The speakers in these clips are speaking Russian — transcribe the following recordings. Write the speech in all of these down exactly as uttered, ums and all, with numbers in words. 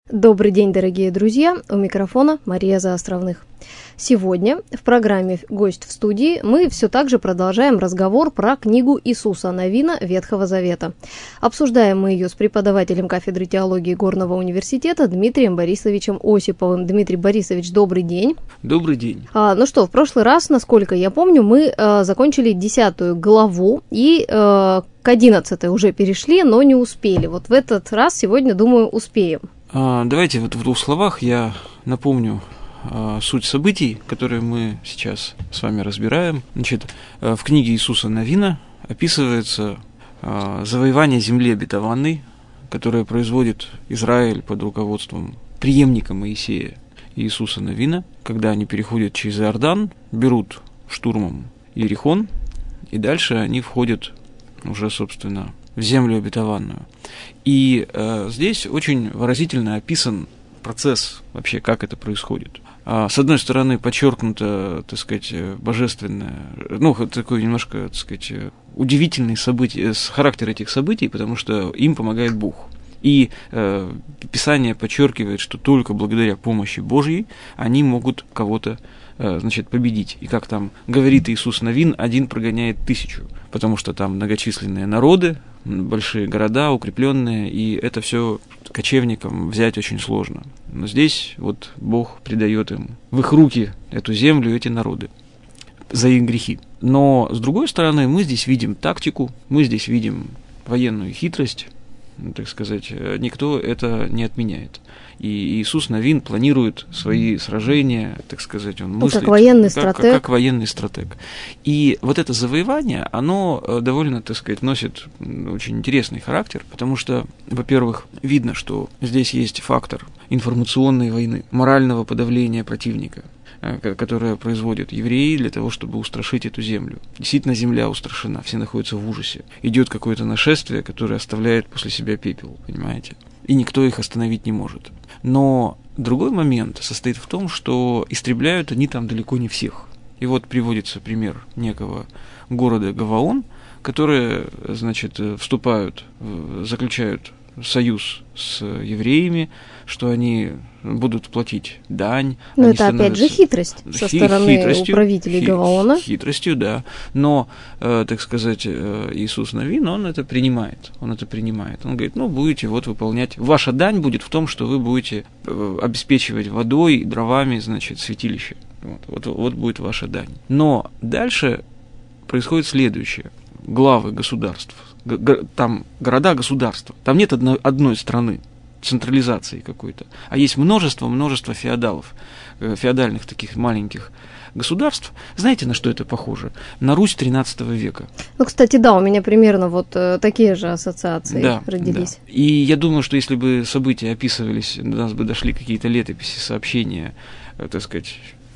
Добрый день, дорогие друзья! У микрофона Мария Заостровных. Сегодня в программе «Гость в студии» мы все так же продолжаем разговор про книгу Иисуса Навина Ветхого Завета. Обсуждаем мы ее с преподавателем кафедры теологии Горного университета Дмитрием Борисовичем Осиповым. Дмитрий Борисович, добрый день. Добрый день. А, ну что, в прошлый раз, насколько я помню, мы а, закончили десятую главу и а, к одиннадцатой уже перешли, но не успели. Вот в этот раз сегодня, думаю, успеем. А, давайте вот в двух словах я напомню а, суть событий, которые мы сейчас с вами разбираем. Значит, а, в книге Иисуса Навина описывается а, завоевание земли обетованной, которое производит Израиль под руководством преемника Моисея Иисуса Навина, когда они переходят через Иордан, берут штурмом Иерихон, и дальше они входят уже, собственно, в землю обетованную. И э, здесь очень выразительно описан процесс вообще, как это происходит. А, с одной стороны, подчеркнуто, так сказать, божественное, ну, такой немножко, так сказать, удивительный событий, характер этих событий, потому что им помогает Бог. И э, Писание подчеркивает, что только благодаря помощи Божьей они могут кого-то э, значит, победить. И как там говорит Иисус Навин, один прогоняет тысячу, потому что там многочисленные народы, большие города, укрепленные, и это все кочевникам взять очень сложно. Но здесь вот Бог придает им в их руки эту землю, эти народы за их грехи. Но с другой стороны, мы здесь видим тактику, мы здесь видим военную хитрость, так сказать, никто это не отменяет. И Иисус Навин планирует свои сражения, так сказать, он мыслит... Ну, как военный как, стратег. Как, как военный стратег. И вот это завоевание, оно довольно, так сказать, носит очень интересный характер, потому что, во-первых, видно, что здесь есть фактор информационной войны, морального подавления противника, которое производят евреи для того, чтобы устрашить эту землю. Действительно, земля устрашена, все находятся в ужасе. Идет какое-то нашествие, которое оставляет после себя пепел, понимаете? И никто их остановить не может. Но другой момент состоит в том, что истребляют они там далеко не всех. И вот приводится пример некого города Гаваон, которые, значит, вступают, заключают союз с евреями, что они будут платить дань. Но это опять же хитрость со хи- стороны хитростью, управителей хи- Гаваона. Хитростью, да. Но, э, так сказать, э, Иисус Навин, он это принимает. Он это принимает. Он говорит, ну, будете вот выполнять. Ваша дань будет в том, что вы будете э, обеспечивать водой, дровами, значит, святилище. Вот, вот, вот будет ваша дань. Но дальше происходит следующее. Главы государств, там города-государства, там нет одной, одной страны, централизации какой-то, а есть множество-множество феодалов, феодальных таких маленьких государств. Знаете, на что это похоже? На Русь тринадцатого века. Ну, кстати, да, у меня примерно вот э, такие же ассоциации да, родились. Да. И я думаю, что если бы события описывались, до нас бы дошли какие-то летописи, сообщения, так сказать,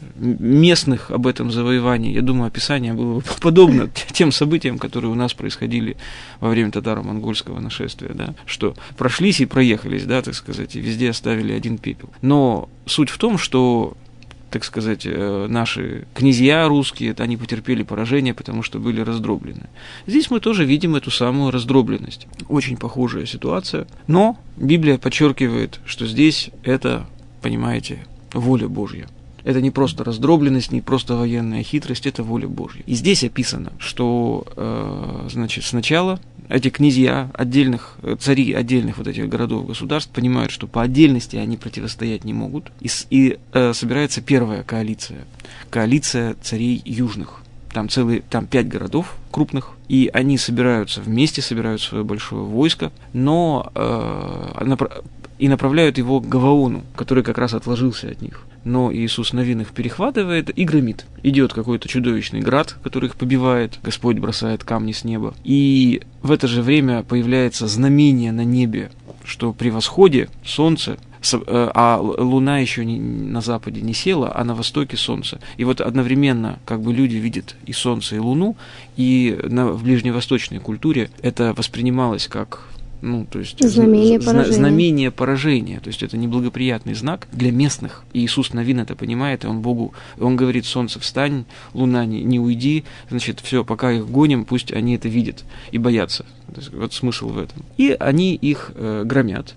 местных об этом завоевании, я думаю, описание было бы подобно тем событиям, которые у нас происходили во время татаро-монгольского нашествия, да, что прошлись и проехались, да, так сказать, и везде оставили один пепел. Но суть в том, что, так сказать, наши князья русские, они потерпели поражение, потому что были раздроблены. Здесь мы тоже видим эту самую раздробленность. Очень похожая ситуация, но Библия подчеркивает, что здесь это, понимаете, воля Божья. Это не просто раздробленность, не просто военная хитрость, это воля Божья. И здесь описано, что, э, значит, сначала эти князья отдельных, цари отдельных вот этих городов, государств понимают, что по отдельности они противостоять не могут, и, и э, собирается первая коалиция, коалиция царей южных. Там целые, там пять городов крупных, и они собираются вместе, собирают свое большое войско, но э, напра- и направляют его к Гаваону, который как раз отложился от них. Но Иисус Навин их перехватывает и громит. Идет какой-то чудовищный град, который их побивает, Господь бросает камни с неба. И в это же время появляется знамение на небе, что при восходе солнце, а луна еще не, на западе не села, а на востоке солнце. И вот одновременно как бы люди видят и солнце, и луну, и на, в ближневосточной культуре это воспринималось как... Ну, то есть знамение, з- поражения. знамение поражения, то есть это неблагоприятный знак для местных. И Иисус Навин это понимает, и он Богу, он говорит: солнце, встань, луна, не, не уйди, значит, все, пока их гоним, пусть они это видят и боятся. То есть, вот смысл в этом. И они их э, громят. И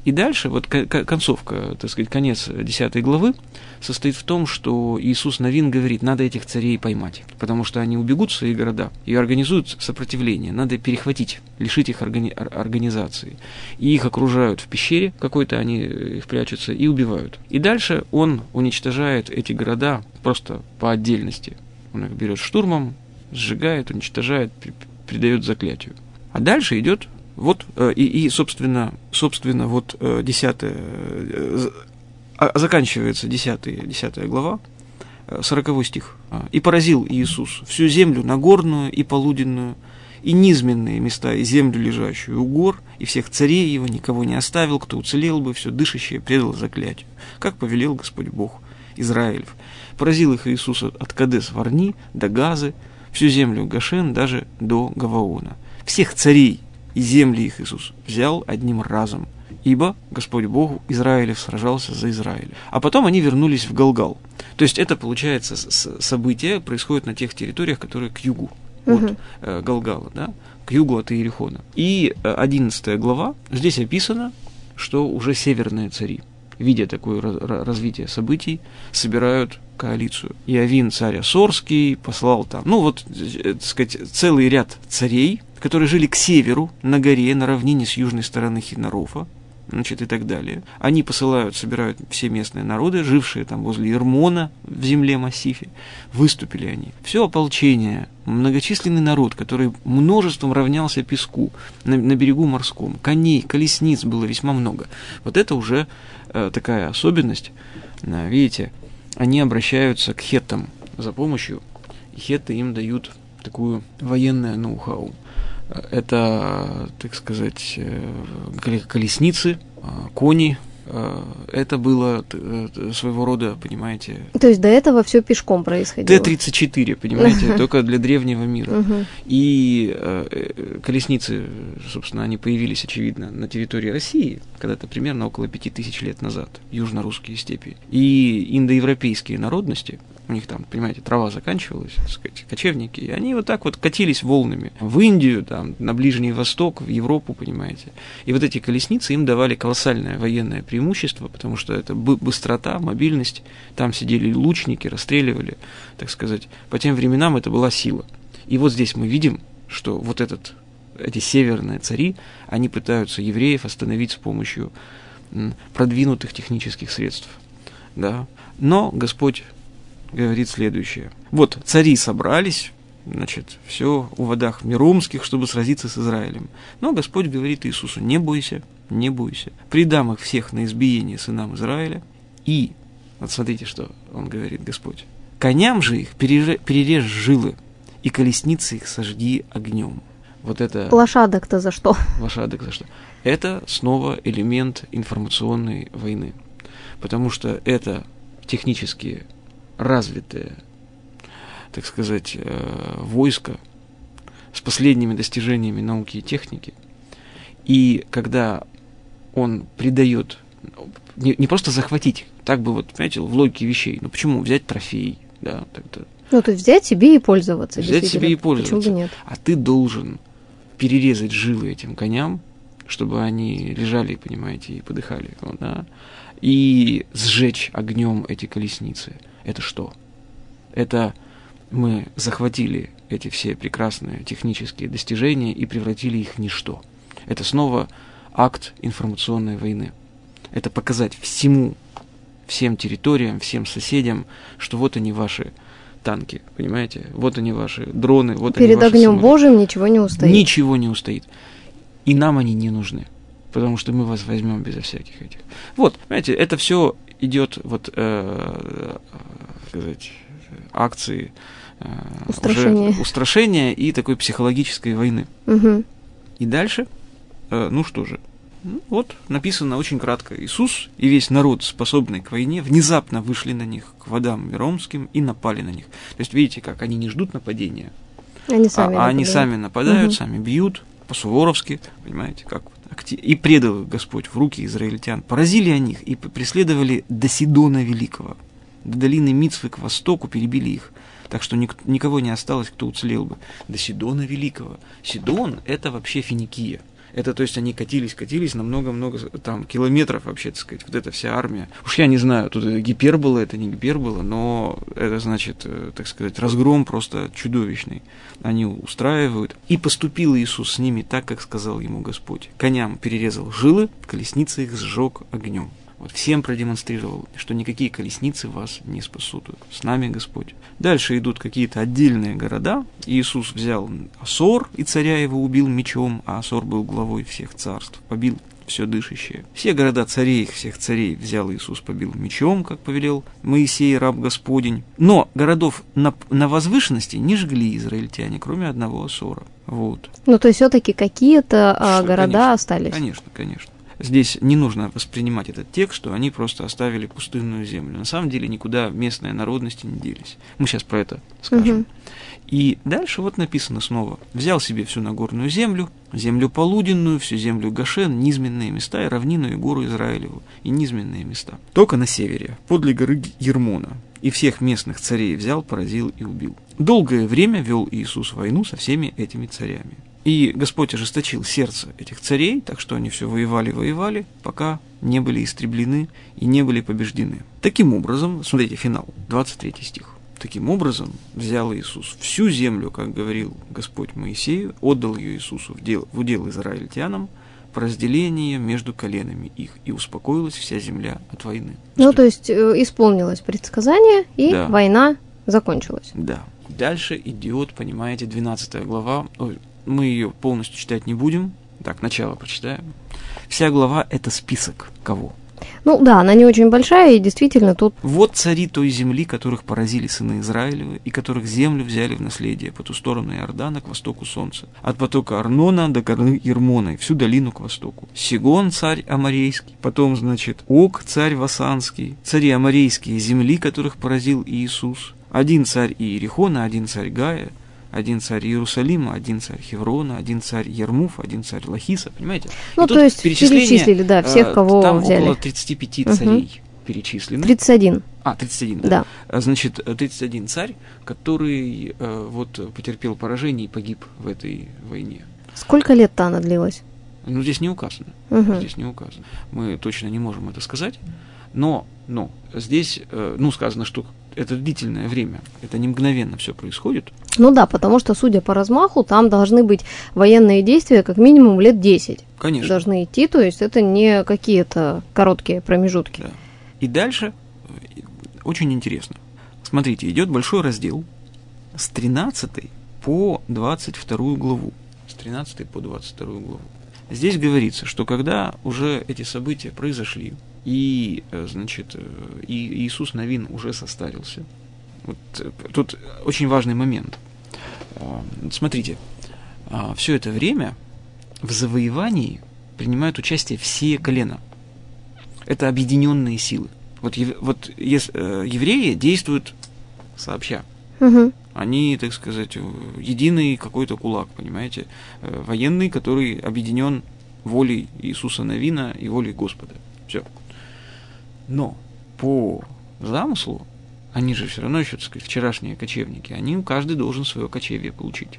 И дальше, вот концовка, так сказать, конец десятой главы состоит в том, что Иисус Навин говорит, надо этих царей поймать, потому что они убегут в свои города и организуют сопротивление, надо перехватить, лишить их органи- организации. И их окружают в пещере какой-то, они их прячутся и убивают. И дальше он уничтожает эти города просто по отдельности. Он их берет штурмом, сжигает, уничтожает, придает заклятию. А дальше идет вот, и, и собственно, собственно, вот десятая, заканчивается десятая, десятая глава, сороковой стих. «И поразил Иисус всю землю нагорную и полуденную, и низменные места, и землю, лежащую у гор, и всех царей его, никого не оставил, кто уцелел бы, все дышащее предал заклятию, как повелел Господь Бог Израилев. Поразил их Иисус от Кадес-Варни до Газы, всю землю Гошен, даже до Гаваона. Всех царей и земли их Иисус взял одним разом, ибо Господь Бог Израилев сражался за Израиль». А потом они вернулись в Галгал. То есть это, получается, событие происходит на тех территориях, которые к югу от угу. э, Галгала, да, к югу от Иерихона. И одиннадцатая глава, здесь описано, что уже северные цари, видя такое развитие событий, собирают коалицию. Иовин, царь Ассорский, послал там, ну вот, так сказать, целый ряд царей, которые жили к северу, на горе, на равнине с южной стороны Хинарофа, значит, и так далее. Они посылают, собирают все местные народы, жившие там возле Ирмона, в земле Массифе, выступили они. Все ополчение, многочисленный народ, который множеством равнялся песку на, на берегу морском, коней, колесниц было весьма много. Вот это уже э, такая особенность, э, видите, они обращаются к хеттам за помощью, и хетты им дают такую военное ноу-хау. Это, так сказать, колесницы, кони. Это было своего рода, понимаете... То есть до этого все пешком происходило? Т тридцать четыре, понимаете, только для древнего мира. И колесницы, собственно, они появились, очевидно, на территории России, когда-то примерно около пяти тысяч лет назад, южно-русские степи. И индоевропейские народности, у них там, понимаете, трава заканчивалась, так сказать, кочевники, и они вот так вот катились волнами в Индию, там, на Ближний Восток, в Европу, понимаете. И вот эти колесницы им давали колоссальное военное преимущество, потому что это быстрота, мобильность, там сидели лучники, расстреливали, так сказать. По тем временам это была сила. И вот здесь мы видим, что вот этот, эти северные цари, они пытаются евреев остановить с помощью продвинутых технических средств. Да? Но Господь говорит следующее. Вот цари собрались, значит, все у водах Мерумских, чтобы сразиться с Израилем. Но Господь говорит Иисусу: не бойся, не бойся. Предам их всех на избиение сынам Израиля. И, вот смотрите, что он говорит, Господь. Коням же их перережь, перережь жилы, и колесницы их сожги огнем. Вот это... Лошадок-то за что? Лошадок за что? Это снова элемент информационной войны. Потому что это технические развитое, так сказать, войско с последними достижениями науки и техники. И когда он придает, не, не просто захватить, так бы вот, понимаете, в логике вещей, ну почему взять трофей, да, так-то. Ну, то есть взять себе и пользоваться. Взять себе и пользоваться. Почему бы нет? А ты должен перерезать жилы этим коням, чтобы они лежали, понимаете, и подыхали, вот, да, и сжечь огнем эти колесницы. Это что? Это мы захватили эти все прекрасные технические достижения и превратили их в ничто. Это снова акт информационной войны. Это показать всему, всем территориям, всем соседям, что вот они ваши танки, понимаете? Вот они ваши дроны, вот они ваши самолеты. Перед огнем Божьим ничего не устоит. Ничего не устоит. И нам они не нужны, потому что мы вас возьмем безо всяких этих. Вот, понимаете, это все идет вот, э, сказать, акции э, устрашения. Уже устрашения и такой психологической войны. Угу. И дальше, э, ну что же, ну, вот написано очень кратко: Иисус и весь народ, способный к войне, внезапно вышли на них к водам Меромским и напали на них. То есть видите, как они не ждут нападения, они сами а, а они сами нападают, угу. сами бьют по-суворовски, понимаете, как и предал их Господь в руки израильтян. Поразили они их и преследовали до Сидона Великого, до долины Мицвы к востоку, перебили их, так что ник- никого не осталось, кто уцелел бы. До Сидона Великого. Сидон – это вообще Финикия. Это, то есть, они катились, катились на много-много там километров вообще, так сказать, вот эта вся армия. Уж я не знаю, тут это гипербола, это не гипербола, но это, значит, так сказать, разгром просто чудовищный. Они устраивают. И поступил Иисус с ними так, как сказал ему Господь. Коням перерезал жилы, колесницы их сжег огнем. Вот всем продемонстрировал, что никакие колесницы вас не спасут. С нами Господь. Дальше идут какие-то отдельные города. Иисус взял Асор, и царя его убил мечом, а Асор был главой всех царств. Побил все дышащее. Все города царей, всех царей взял Иисус, побил мечом, как повелел Моисей, раб Господень. Но городов на, на возвышенности не жгли израильтяне, кроме одного Асора. Вот. Ну, то есть все-таки какие-то а, города конечно, остались. Конечно, конечно. Здесь не нужно воспринимать этот текст, что они просто оставили пустынную землю. На самом деле никуда местные народности не делись. Мы сейчас про это скажем. Угу. И дальше вот написано снова. «Взял себе всю Нагорную землю, землю полуденную, всю землю Гошен, низменные места, и равнину, и гору Израилеву, и низменные места. Только на севере, подле горы Ермона, и всех местных царей взял, поразил и убил». Долгое время вел Иисус войну со всеми этими царями. И Господь ожесточил сердце этих царей, так что они все воевали-воевали, пока не были истреблены и не были побеждены. Таким образом, смотрите, финал, двадцать третий стих. Таким образом, взял Иисус всю землю, как говорил Господь Моисею, отдал ее Иисусу в, дел, в удел израильтянам, по разделению между коленами их, и успокоилась вся земля от войны. Ну, то есть, исполнилось предсказание, и да. Война закончилась. Да. Дальше идет, понимаете, двенадцатая глава. Ой, мы ее полностью читать не будем. Так, начало прочитаем. Вся глава – это список кого? Ну да, она не очень большая, и действительно тут... «Вот цари той земли, которых поразили сыны Израилевы, и которых землю взяли в наследие по ту сторону Иордана к востоку солнца, от потока Арнона до горы Ермона, и всю долину к востоку. Сигон, царь Аморейский, потом, значит, Ог, царь Васанский, цари Аморейские земли, которых поразил Иисус, один царь Иерихона, один царь Гая, один царь Иерусалима, один царь Хеврона, один царь Ярмуф, один царь Лахиса, понимаете? Ну, то есть перечислили, да, всех, кого там взяли. Там около тридцати пяти царей угу. перечислены. тридцать один. А, тридцать один, да. да. Значит, тридцать один царь, который э, вот потерпел поражение и погиб в этой войне. Сколько лет-то она длилась? Ну, здесь не указано. Угу. Здесь не указано. Мы точно не можем это сказать. Но, но здесь, э, ну, сказано, что это длительное время, это не мгновенно все происходит. Ну да, потому что, судя по размаху, там должны быть военные действия как минимум лет десять. Конечно. Должны идти, то есть это не какие-то короткие промежутки. Да. И дальше очень интересно. Смотрите, идет большой раздел с тринадцатой по двадцать вторую главу. С тринадцатой по двадцать вторую главу. Здесь говорится, что когда уже эти события произошли, и, значит, и Иисус Навин уже состарился. Вот тут очень важный момент. Смотрите, все это время в завоевании принимают участие все колена. Это объединенные силы. Вот, вот евреи действуют сообща. Угу. Они, так сказать, единый какой-то кулак, понимаете? Военный, который объединен волей Иисуса Навина и волей Господа. Все. Но по замыслу, они же все равно еще, так сказать, вчерашние кочевники, они, каждый должен свое кочевье получить.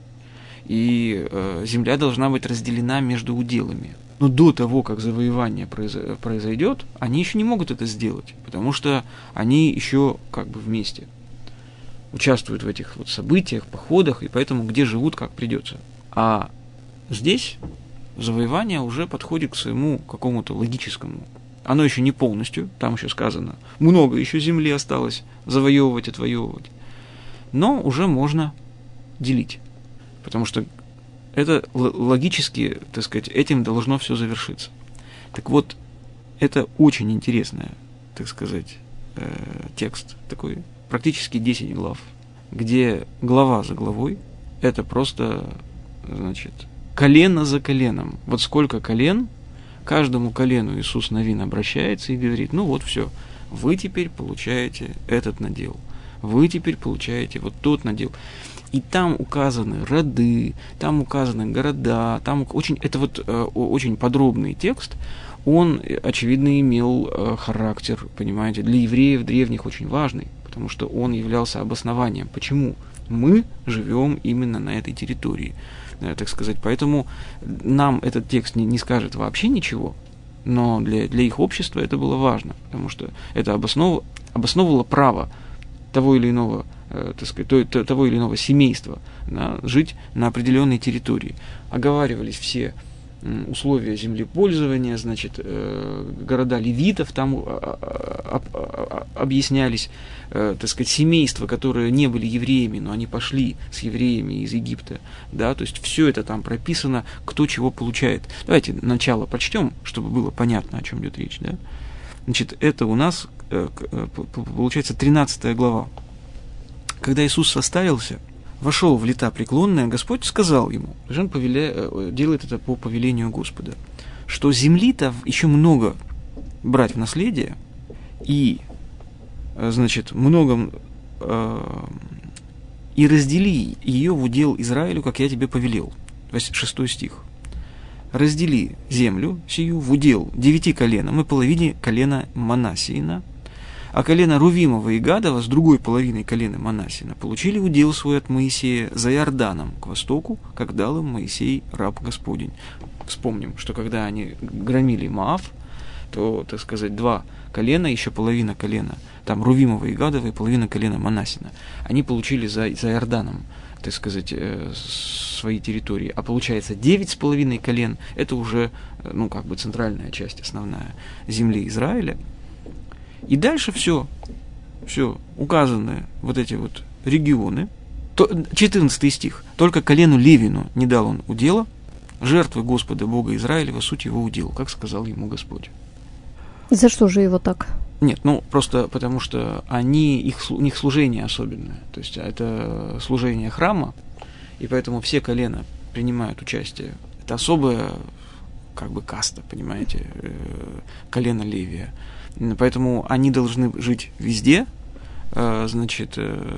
И э, земля должна быть разделена между уделами. Но до того, как завоевание произ- произойдет, они еще не могут это сделать, потому что они еще как бы вместе участвуют в этих вот событиях, походах, и поэтому где живут, как придется. А здесь завоевание уже подходит к своему какому-то логическому. Оно еще не полностью, там еще сказано, много еще земли осталось завоевывать, отвоевывать. Но уже можно делить, потому что это логически, так сказать, этим должно все завершиться. Так вот, это очень интересный, так сказать, текст, такой практически десять глав, где глава за главой, это просто, значит, колено за коленом. Вот сколько колен, каждому колену Иисус Навин обращается и говорит, ну вот все, вы теперь получаете этот надел, вы теперь получаете вот тот надел. И там указаны роды, там указаны города, там очень, это вот э, очень подробный текст, он, очевидно, имел э, характер, понимаете, для евреев древних очень важный, потому что он являлся обоснованием. Почему мы живем именно на этой территории? так сказать. Поэтому нам этот текст не, не скажет вообще ничего, но для, для их общества это было важно, потому что это обоснов, обосновывало право того или иного, э, так сказать, то, того или иного семейства, да, жить на определенной территории. Оговаривались все условия землепользования, значит, э, города левитов там э, э, э, объяснялись, э, так сказать, семейства, которые не были евреями, но они пошли с евреями из Египта, да, то есть все это там прописано, кто чего получает. Давайте начало прочтем, чтобы было понятно, о чем идет речь, да. Значит, это у нас, э, э, получается, тринадцатая глава. Когда Иисус состарился, вошел в лета преклонные, Господь сказал ему, он повеля... делает это по повелению Господа, что земли-то еще много брать в наследие, и, значит, много, э, и раздели ее в удел Израилю, как я тебе повелел. Шестой стих. Раздели землю сию в удел девяти коленам и половине колена Манассиина, а колено Рувимова и Гадова с другой половиной колена Манассина получили удел свой от Моисея за Иорданом к востоку, как дал им Моисей, раб Господень. Вспомним, что когда они громили Моав, то, так сказать, два колена, еще половина колена, там Рувимова и Гадова и половина колена Манассина, они получили за, за Иорданом, так сказать, свои территории. А получается, девять с половиной колен, это уже, ну, как бы центральная часть, основная земли Израиля. И дальше все, все указаны вот эти вот регионы. четырнадцатый стих. Только колену Левину не дал он удела, жертвы Господа Бога Израилева, суть его удел, как сказал ему Господь. За что же его так? Нет, ну просто потому что они, их, у них служение особенное. То есть это служение храма, и поэтому все колена принимают участие. Это особая, как бы, каста, понимаете, колено Левия. Поэтому они должны жить везде, значит,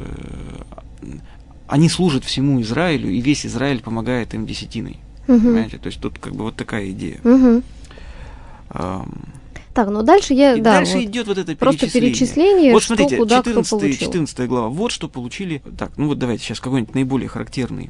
они служат всему Израилю, и весь Израиль помогает им десятиной. Угу. Понимаете? То есть тут как бы вот такая идея. Угу. Um, так, ну дальше я... И да, дальше вот идет вот это просто перечисление. перечисление, вот что, смотрите, куда, четырнадцатая, кто получил. четырнадцатая глава. Вот что получили... Так, ну вот давайте сейчас какой-нибудь наиболее характерный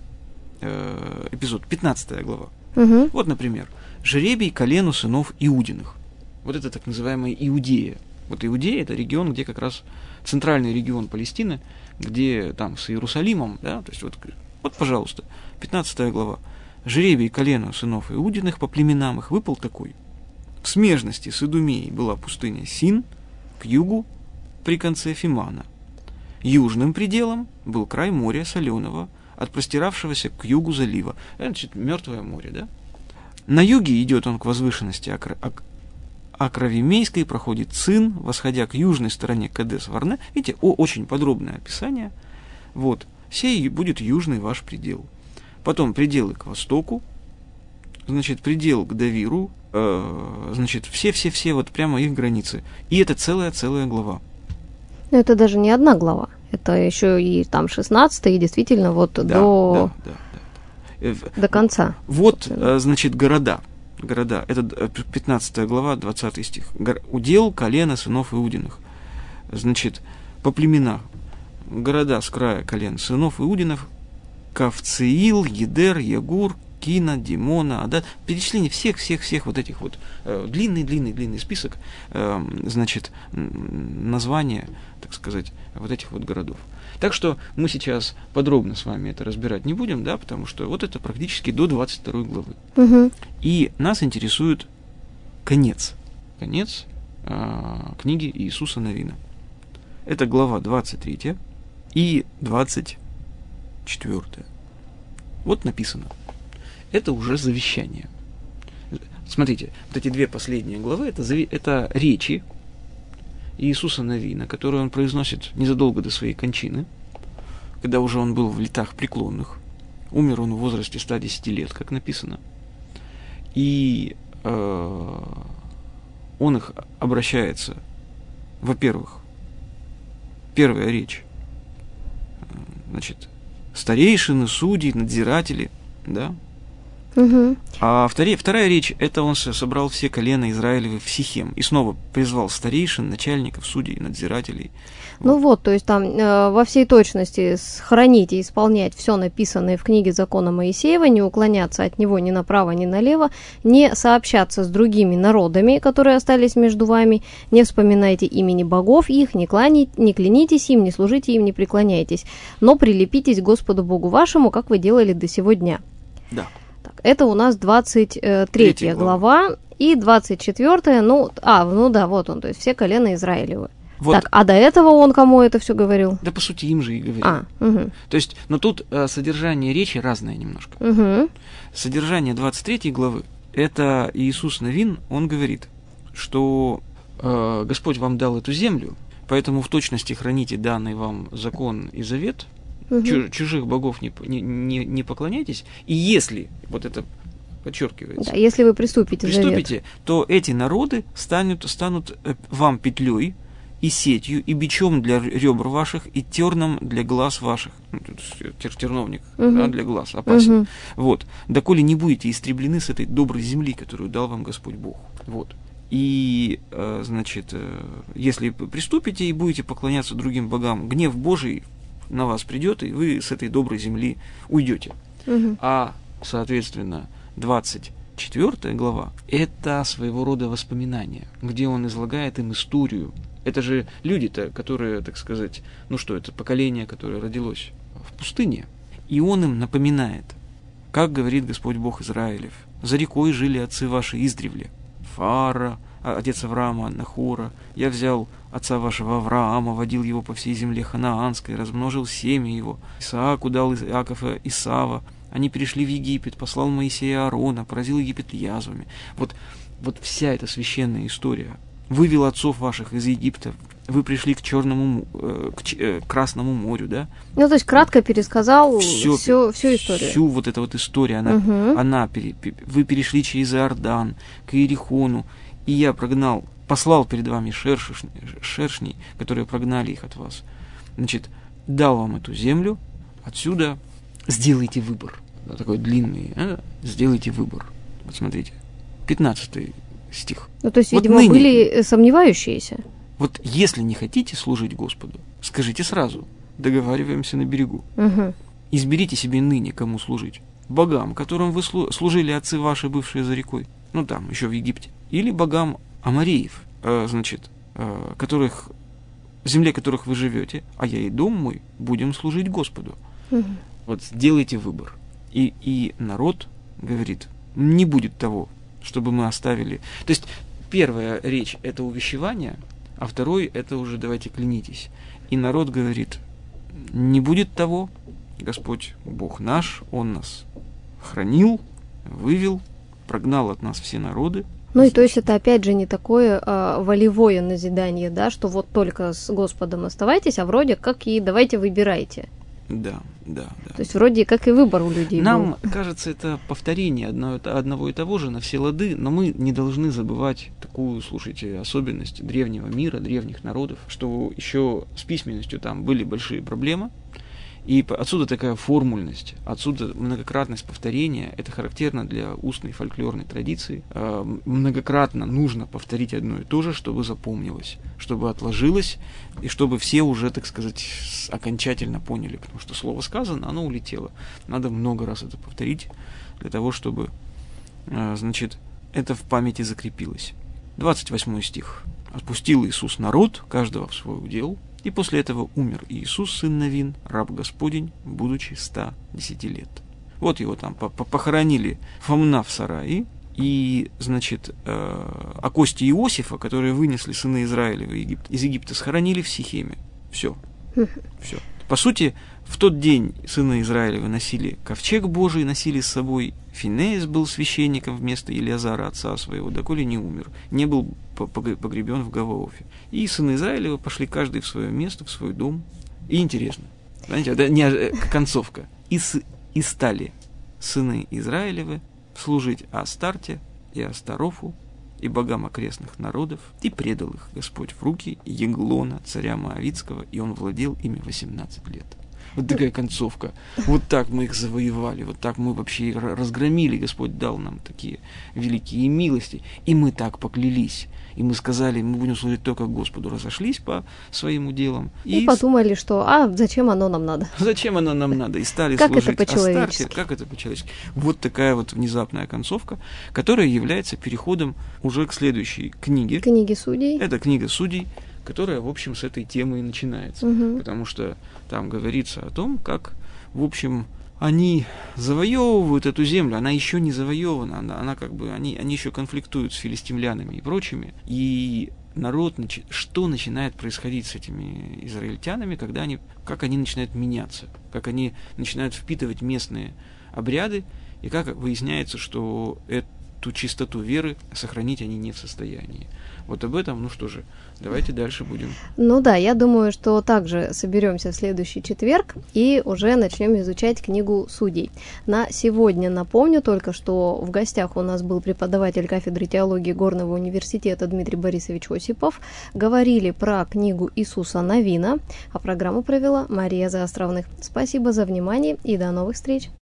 э, эпизод. пятнадцатая глава. Угу. Вот, например, «Жребий колену сынов Иудиных». Вот это так называемая Иудея. Вот Иудея – это регион, где как раз центральный регион Палестины, где там с Иерусалимом, да, то есть вот, вот пожалуйста, пятнадцатая глава. «Жребий колену сынов Иудиных по племенам их выпал такой. В смежности с Идумеей была пустыня Син, к югу при конце Фимана. Южным пределом был край моря соленого, от простиравшегося к югу залива». Это, значит, Мертвое море, да? На юге идет он к возвышенности Акра... Акравимейской, проходит Цин, восходя к южной стороне Кадес-Варне. Видите, о, очень подробное описание. Вот, сей будет южный ваш предел. Потом пределы к востоку, значит, предел к Давиру, э, значит, все-все-все, вот прямо их границы. И это целая-целая глава. Но это даже не одна глава. Это еще и там шестнадцатая, и действительно вот да, до... Да, да, да, да. До конца. Вот, собственно. Значит, города. Города. Это пятнадцатая глава, двадцатый стих. Удел колена сынов Иудиных. Значит, по племенам. Города с края колен сынов Иудинов: Кавциил, Едер, Ягур, Кина, Димона, Адат. Перечисление всех-всех-всех вот этих вот длинный-длинный-длинный э, список, э, значит, названия, так сказать, вот этих вот городов. Так что мы сейчас подробно с вами это разбирать не будем, да, потому что вот это практически до двадцать второй главы. Угу. И нас интересует конец. Конец э, книги Иисуса Навина. Это глава двадцать третья и двадцать четвёртая. Вот написано. Это уже завещание. Смотрите, вот эти две последние главы, это, зави... это речи Иисуса Навина, которые он произносит незадолго до своей кончины, когда уже он был в летах преклонных. Умер он в возрасте ста десяти лет, как написано. И э, он их обращается, во-первых, первая речь, значит, старейшины, судьи, надзиратели, да, Угу. А вторая, вторая речь, это он собрал все колена Израилевы в Сихем и снова призвал старейшин, начальников, судей, надзирателей. Ну вот, вот то есть там э, во всей точности хранить и исполнять все написанное в книге закона Моисеева, не уклоняться от него ни направо, ни налево, не сообщаться с другими народами, которые остались между вами, не вспоминайте имени богов их, не, кланя... не клянитесь им, не служите им, не преклоняйтесь, но прилепитесь к Господу Богу вашему, как вы делали до сего дня. Да. Так, это у нас двадцать третья глава и двадцать четвёртая, ну, а, ну да, вот он, то есть все колена Израилевы. Вот. Так, а до этого он кому это все говорил? Да, по сути, им же и говорил. А, угу. То есть, но тут э, содержание речи разное немножко. Угу. Содержание двадцать третьей главы, это Иисус Навин, он говорит, что э, Господь вам дал эту землю, поэтому в точности храните данный вам закон и завет, угу. чуж, чужих богов не, не, не, не поклоняйтесь, и если, вот это подчеркивается, да, если вы приступите, приступите завет, то эти народы станут, станут вам петлей, и сетью, и бичом для ребр ваших, и терном для глаз ваших. Тер, терновник угу. да, для глаз опасен. Угу. Вот. Доколе не будете истреблены с этой доброй земли, которую дал вам Господь Бог. Вот. И, э, значит, э, если приступите и будете поклоняться другим богам, гнев Божий на вас придет, и вы с этой доброй земли уйдете. Угу. А, соответственно, двадцать четвёртая глава – это своего рода воспоминания, где он излагает им историю. Это же люди-то, которые, так сказать, ну что, это поколение, которое родилось в пустыне. И он им напоминает, как говорит Господь Бог Израилев: «За рекой жили отцы ваши издревле. Фара, отец Авраама, Нахора. Я взял отца вашего Авраама, водил его по всей земле ханаанской, размножил семя его. Исааку дал Иакова Исава. Они перешли в Египет, послал Моисея Аарона, поразил Египет язвами». Вот, вот вся эта священная история. Вывел отцов ваших из Египта, вы пришли к Черному, к Красному морю, да? Ну, то есть кратко пересказал всю, всю, всю историю. Всю вот эту вот историю. Она, угу. она, вы перешли через Иордан к Иерихону, и я прогнал, послал перед вами шершень, шершней, которые прогнали их от вас. Значит, дал вам эту землю, отсюда сделайте выбор. Да, такой длинный, а? Сделайте выбор. Вот смотрите, пятнадцатый стих. Ну, то есть, вот видимо, ныне, были сомневающиеся. Вот если не хотите служить Господу, скажите сразу, договариваемся на берегу. Угу. Изберите себе ныне, кому служить. Богам, которым вы служили отцы ваши, бывшие за рекой, ну там, еще в Египте. Или богам амореев, э, значит, э, которых, в земле которых вы живете, а я и дом мой будем служить Господу. Угу. Вот сделайте выбор. И, и народ говорит, не будет того, чтобы мы оставили. То есть первая речь – это увещевание, а второй – это уже давайте клянитесь. И народ говорит, не будет того, Господь Бог наш, Он нас хранил, вывел, прогнал от нас все народы. Ну и то есть это опять же не такое а, волевое назидание, да, что вот только с Господом оставайтесь, а вроде как и давайте выбирайте. Да, да, да. То есть вроде как и выбор у людей Нам был. кажется, это повторение одно, одного и того же на все лады, но мы не должны забывать такую, слушайте, особенность древнего мира, древних народов, что еще с письменностью там были большие проблемы, и отсюда такая формульность, отсюда многократность повторения, это характерно для устной фольклорной традиции. Многократно нужно повторить одно и то же, чтобы запомнилось, чтобы отложилось, и чтобы все уже, так сказать, окончательно поняли, потому что слово сказано, оно улетело. Надо много раз это повторить, для того, чтобы, значит, это в памяти закрепилось. двадцать восьмой стих. «Отпустил Иисус народ, каждого в свой удел, и после этого умер Иисус, сын Навин, раб Господень, будучи ста десяти лет». Вот его там похоронили Фомна в сарае, и, значит, а кости Иосифа, которые вынесли сыны Израилева из Египта, схоронили в Сихеме. Все. Все. По сути, в тот день сыны Израилева носили ковчег Божий, носили с собой. Финеас был священником вместо Илиазара, отца своего, доколе не умер, не был погребен в Гаваофе. И сыны Израилева пошли каждый в свое место, в свой дом. И интересно, знаете, это не концовка. И, с, и стали сыны Израилевы служить Астарте и Астарофу и богам окрестных народов, и предал их Господь в руки Еглона, царя Моавитского, и он владел ими восемнадцать лет. Вот такая концовка. Вот так мы их завоевали, вот так мы вообще их разгромили, Господь дал нам такие великие милости, и мы так поклялись. И мы сказали, мы будем служить только Господу, разошлись по своим делам. И, и подумали, что, а зачем оно нам надо? Зачем оно нам надо? И стали как служить. Это по-человечески? Астарте, как это по-человечески? Вот такая вот внезапная концовка, которая является переходом уже к следующей книге. Книги Судей. Это книга Судей, которая, в общем, с этой темы и начинается. Угу. Потому что там говорится о том, как, в общем, они завоевывают эту землю, она еще не завоевана, она, она как бы, они, они еще конфликтуют с филистимлянами и прочими, и народ, что начинает происходить с этими израильтянами, когда они, как они начинают меняться, как они начинают впитывать местные обряды, и как выясняется, что эту чистоту веры сохранить они не в состоянии. Вот об этом, ну что же, давайте дальше будем. Ну да, я думаю, что также соберемся в следующий четверг и уже начнем изучать книгу Судей. На сегодня напомню только, что в гостях у нас был преподаватель кафедры теологии Горного университета Дмитрий Борисович Осипов. Говорили про книгу Иисуса Навина, а программу провела Мария Заостровных. Спасибо за внимание и до новых встреч!